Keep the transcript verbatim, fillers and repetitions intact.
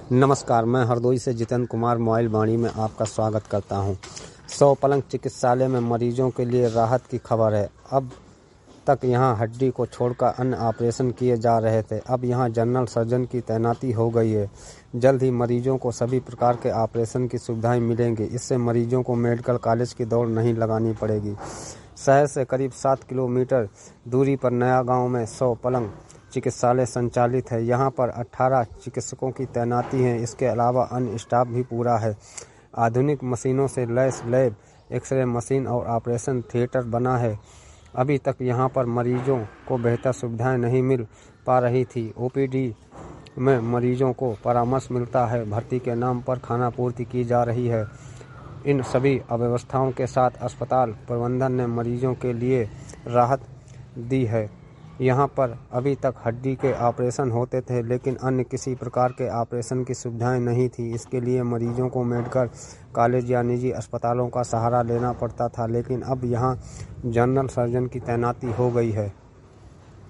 नमस्कार, मैं हरदोई से जितेंद्र कुमार मोबाइल वाणी में आपका स्वागत करता हूं। सौ पलंग चिकित्सालय में मरीजों के लिए राहत की खबर है। अब तक यहां हड्डी को छोड़कर अन्य ऑपरेशन किए जा रहे थे। अब यहां जनरल सर्जन की तैनाती हो गई है। जल्द ही मरीजों को सभी प्रकार के ऑपरेशन की सुविधाएं मिलेंगी। इससे मरीजों को मेडिकल कॉलेज की दौड़ नहीं लगानी पड़ेगी। शहर से करीब सात किलोमीटर दूरी पर नया गांव में सौ पलंग चिकित्सालय संचालित है। यहां पर अठारह चिकित्सकों की तैनाती है। इसके अलावा अन्य स्टाफ भी पूरा है। आधुनिक मशीनों से लैस लैब, एक्सरे मशीन और ऑपरेशन थिएटर बना है। अभी तक यहां पर मरीजों को बेहतर सुविधाएं नहीं मिल पा रही थी। ओपीडी में मरीजों को परामर्श मिलता है। भर्ती के नाम पर खाना पूर्ति की जा रही है। इन सभी अव्यवस्थाओं के साथ अस्पताल प्रबंधन ने मरीजों के लिए राहत दी है। यहाँ पर अभी तक हड्डी के ऑपरेशन होते थे, लेकिन अन्य किसी प्रकार के ऑपरेशन की सुविधाएं नहीं थी। इसके लिए मरीजों को मेडिकल कॉलेज या निजी अस्पतालों का सहारा लेना पड़ता था, लेकिन अब यहाँ जनरल सर्जन की तैनाती हो गई है।